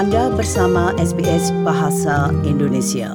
Anda bersama SBS Bahasa Indonesia.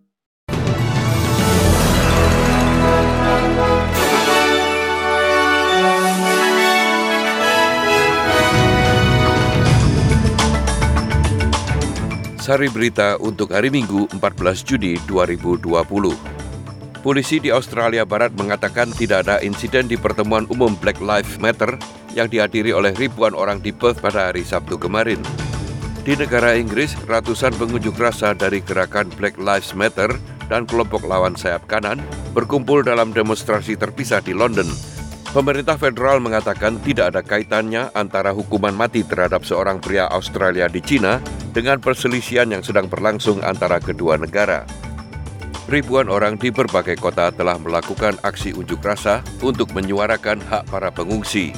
Sari berita untuk hari Minggu 14 Juni 2020. Polisi di Australia Barat mengatakan tidak ada insiden di pertemuan umum Black Lives Matter yang dihadiri oleh ribuan orang di Perth pada hari Sabtu kemarin. Di negara Inggris, ratusan pengunjuk rasa dari gerakan Black Lives Matter dan kelompok lawan sayap kanan berkumpul dalam demonstrasi terpisah di London. Pemerintah federal mengatakan tidak ada kaitannya antara hukuman mati terhadap seorang pria Australia di China dengan perselisihan yang sedang berlangsung antara kedua negara. Ribuan orang di berbagai kota telah melakukan aksi unjuk rasa untuk menyuarakan hak para pengungsi.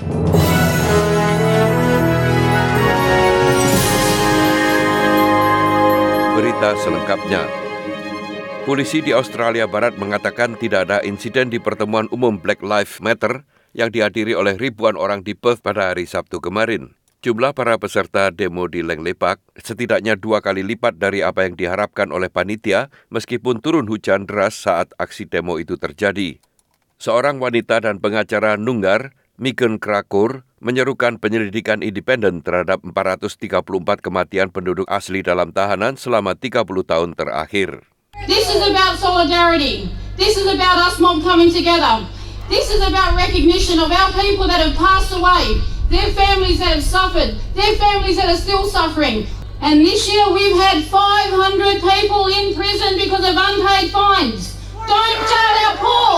Berita selengkapnya. Polisi di Australia Barat mengatakan tidak ada insiden di pertemuan umum Black Lives Matter yang dihadiri oleh ribuan orang di Perth pada hari Sabtu kemarin. Jumlah para peserta demo di Langley Park setidaknya 2 kali lipat dari apa yang diharapkan oleh panitia meskipun turun hujan deras saat aksi demo itu terjadi. Seorang wanita dan pengacara Nunggar, Megan Krakour, menyerukan penyelidikan independen terhadap 434 kematian penduduk asli dalam tahanan selama 30 tahun terakhir. This is about solidarity. This is about us mob coming together. This is about recognition of our people that have passed away, their families that have suffered, their families that are still suffering. And this year we've had 500 people in prison because of unpaid fines. Don't jail our poor!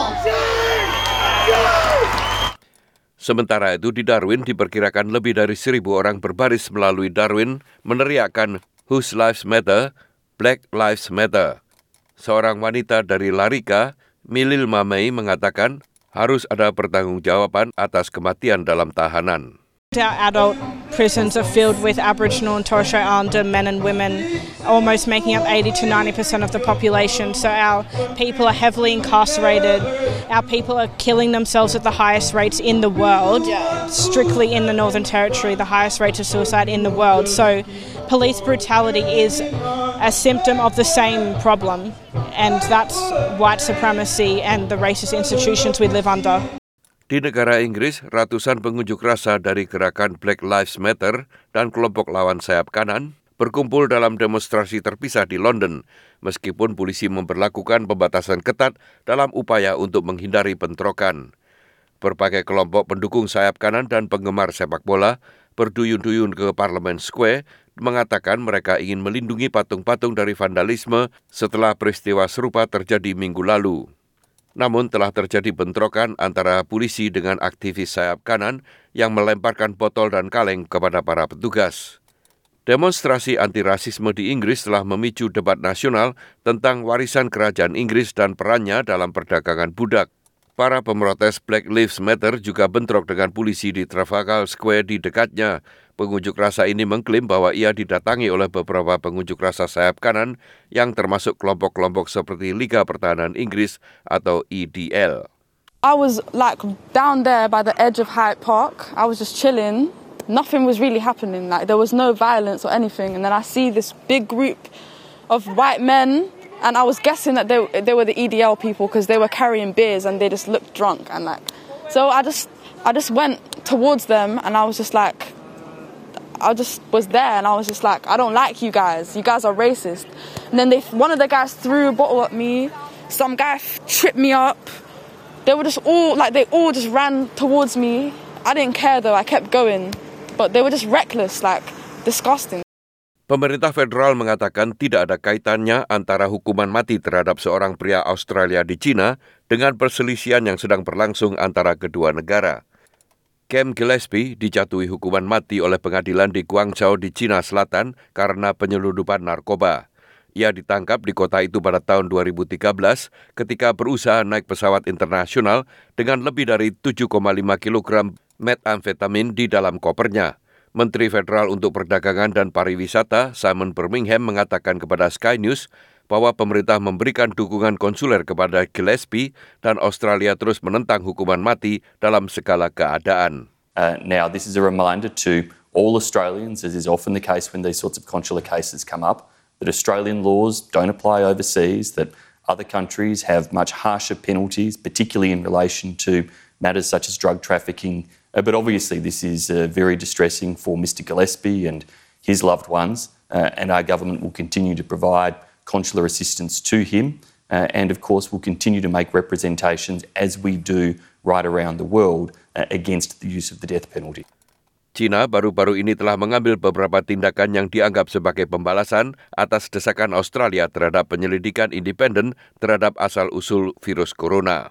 Sementara itu di Darwin diperkirakan lebih dari 1,000 orang berbaris melalui Darwin meneriakkan Whose Lives Matter, Black Lives Matter. Seorang wanita dari Larika, Milil Mamei, mengatakan harus ada pertanggungjawaban atas kematian dalam tahanan. Our adult prisons are filled with Aboriginal and Torres Strait Islander men and women, almost making up 80 to 90% of the population. So our people are heavily incarcerated. Our people are killing themselves at the highest rates in the world, strictly in the Northern Territory, the highest rate of suicide in the world. So police brutality is a symptom of the same problem, and that's white supremacy and the racist institutions we live under. Di negara Inggris, ratusan pengunjuk rasa dari gerakan Black Lives Matter dan kelompok lawan sayap kanan berkumpul dalam demonstrasi terpisah di London, meskipun polisi memberlakukan pembatasan ketat dalam upaya untuk menghindari bentrokan. Berbagai kelompok pendukung sayap kanan dan penggemar sepak bola berduyun-duyun ke Parliament Square mengatakan mereka ingin melindungi patung-patung dari vandalisme setelah peristiwa serupa terjadi minggu lalu. Namun telah terjadi bentrokan antara polisi dengan aktivis sayap kanan yang melemparkan botol dan kaleng kepada para petugas. Demonstrasi anti-rasisme di Inggris telah memicu debat nasional tentang warisan kerajaan Inggris dan perannya dalam perdagangan budak. Para pemrotes Black Lives Matter juga bentrok dengan polisi di Trafalgar Square di dekatnya. Pengunjuk rasa ini mengklaim bahwa ia didatangi oleh beberapa pengunjuk rasa sayap kanan yang termasuk kelompok-kelompok seperti Liga Pertahanan Inggris atau EDL. I was down there by the edge of Hyde Park. I was just chilling. Nothing was really happening. There was no violence or anything. And then I see this big group of white men, and I was guessing that they were the EDL people because they were carrying beers and they just looked drunk and so I just went towards them, and I was just was there, and I was just like, I don't like you guys. You guys are racist. And then one of the guys threw a bottle at me. Some guy tripped me up. They were just they all just ran towards me. I didn't care though. I kept going, but they were just reckless, disgusting. Pemerintah federal mengatakan tidak ada kaitannya antara hukuman mati terhadap seorang pria Australia di China dengan perselisihan yang sedang berlangsung antara kedua negara. Cam Gillespie dijatuhi hukuman mati oleh pengadilan di Guangzhou di China Selatan karena penyelundupan narkoba. Ia ditangkap di kota itu pada tahun 2013 ketika berusaha naik pesawat internasional dengan lebih dari 7,5 kilogram metamfetamin di dalam kopernya. Menteri Federal untuk Perdagangan dan Pariwisata Simon Birmingham mengatakan kepada Sky News bahwa pemerintah memberikan dukungan konsuler kepada Gillespie dan Australia terus menentang hukuman mati dalam segala keadaan. Now, this is a reminder to all Australians, as is often the case when these sorts of consular cases come up, that Australian laws don't apply overseas, that other countries have much harsher penalties, particularly in relation to matters such as drug trafficking. But obviously this is very distressing for Mr Gillespie and his loved ones, and our government will continue to provide consular assistance to him, and of course will continue to make representations, as we do right around the world, against the use of the death penalty. China baru-baru ini telah mengambil beberapa tindakan yang dianggap sebagai pembalasan atas desakan Australia terhadap penyelidikan independen terhadap asal-usul virus corona.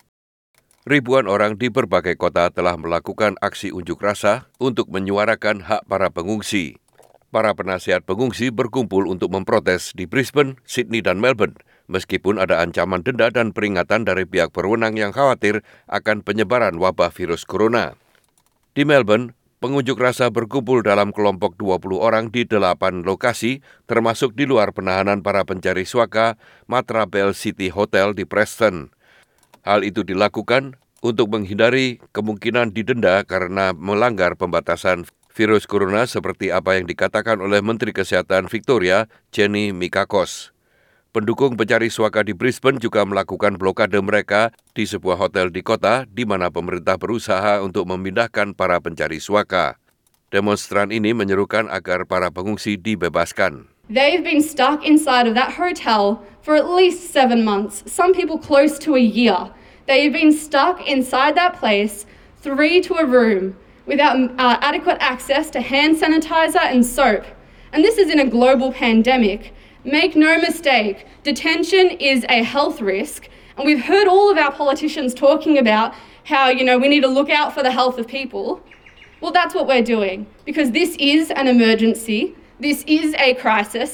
Ribuan orang di berbagai kota telah melakukan aksi unjuk rasa untuk menyuarakan hak para pengungsi. Para penasihat pengungsi berkumpul untuk memprotes di Brisbane, Sydney dan Melbourne, meskipun ada ancaman denda dan peringatan dari pihak berwenang yang khawatir akan penyebaran wabah virus corona. Di Melbourne, pengunjuk rasa berkumpul dalam kelompok 20 orang di 8 lokasi, termasuk di luar penahanan para pencari suaka Matra Bell City Hotel di Preston. Hal itu dilakukan untuk menghindari kemungkinan didenda karena melanggar pembatasan virus corona seperti apa yang dikatakan oleh Menteri Kesehatan Victoria, Jenny Mikakos. Pendukung pencari suaka di Brisbane juga melakukan blokade mereka di sebuah hotel di kota di mana pemerintah berusaha untuk memindahkan para pencari suaka. Demonstran ini menyerukan agar para pengungsi dibebaskan. They've been stuck inside of that hotel for at least 7 months, some people close to a year. They've been stuck inside that place, 3 to a room, without adequate access to hand sanitizer and soap. And this is in a global pandemic. Make no mistake, detention is a health risk. And we've heard all of our politicians talking about how, we need to look out for the health of people. Well, that's what we're doing, because this is an emergency. This is a crisis.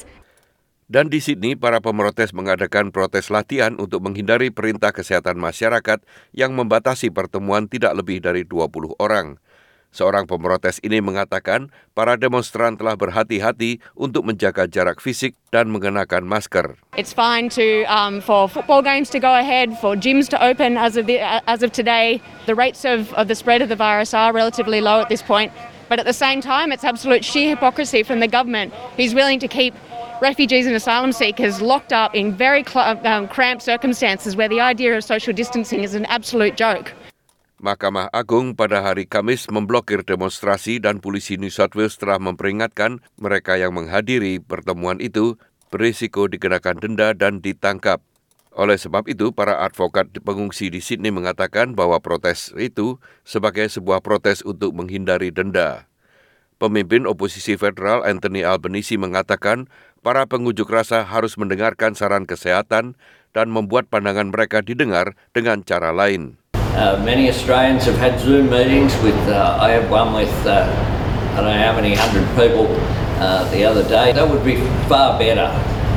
Dan di Sydney, para pemrotes mengadakan protes latihan untuk menghindari perintah kesehatan masyarakat yang membatasi pertemuan tidak lebih dari 20 orang. Seorang pemrotes ini mengatakan para demonstran telah berhati-hati untuk menjaga jarak fisik dan mengenakan masker. It's fine for football games to go ahead, for gyms to open as of today. The rates of the spread of the virus are relatively low at this point. But at the same time, it's absolute sheer hypocrisy from the government who's willing to keep refugees and asylum seekers locked up in very cramped circumstances where the idea of social distancing is an absolute joke. Mahkamah Agung pada hari Kamis memblokir demonstrasi dan polisi New South Wales telah memperingatkan mereka yang menghadiri pertemuan itu berisiko dikenakan denda dan ditangkap. Oleh sebab itu, para advokat pengungsi di Sydney mengatakan bahwa protes itu sebagai sebuah protes untuk menghindari denda. Pemimpin oposisi federal Anthony Albanese mengatakan para pengunjuk rasa harus mendengarkan saran kesehatan dan membuat pandangan mereka didengar dengan cara lain. Many Australians have had Zoom meetings with, I had one with, I don't know how many 100 people the other day. That would be far better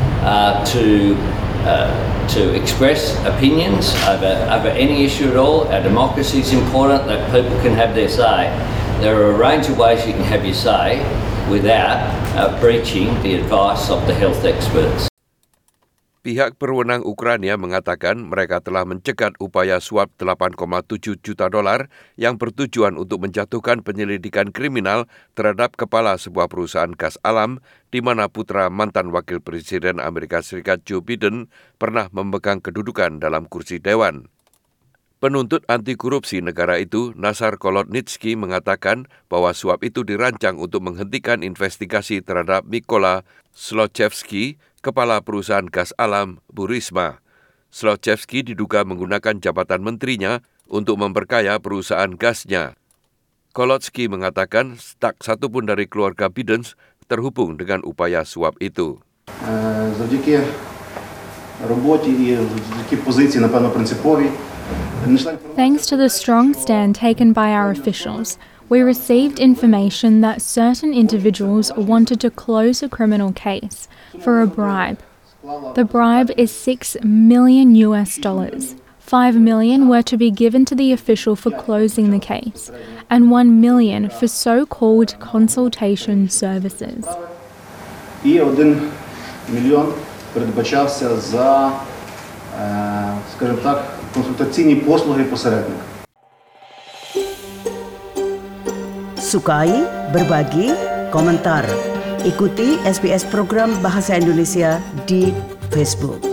to express opinions over any issue at all. Our democracy is important, that people can have their say. There are a range of ways you can have your say without breaching the advice of the health experts. Pihak berwenang Ukraina mengatakan mereka telah mencegat upaya suap $8,7 juta yang bertujuan untuk menjatuhkan penyelidikan kriminal terhadap kepala sebuah perusahaan gas alam di mana putra mantan wakil presiden Amerika Serikat Joe Biden pernah memegang kedudukan dalam kursi dewan. Penuntut anti korupsi negara itu, Nazar Kolodnitsky, mengatakan bahwa suap itu dirancang untuk menghentikan investigasi terhadap Mykola Zlochevsky, kepala perusahaan gas alam Burisma. Zlochevsky diduga menggunakan jabatan menterinya untuk memperkaya perusahaan gasnya. Kolodsky mengatakan tak satu pun dari keluarga Biden terhubung dengan upaya suap itu. Завдяки роботі і завдяки позиції, напевно, принциповій. Thanks to the strong stand taken by our officials, we received information that certain individuals wanted to close a criminal case for a bribe. The bribe is $6 million. $5 million were to be given to the official for closing the case, and $1 million for so-called consultation services. І $1 мільйон передбачався за, скажімо так, консультаційні послуги посередника. sukai, berbagi, komentar. Ikuti SBS program Bahasa Indonesia di Facebook.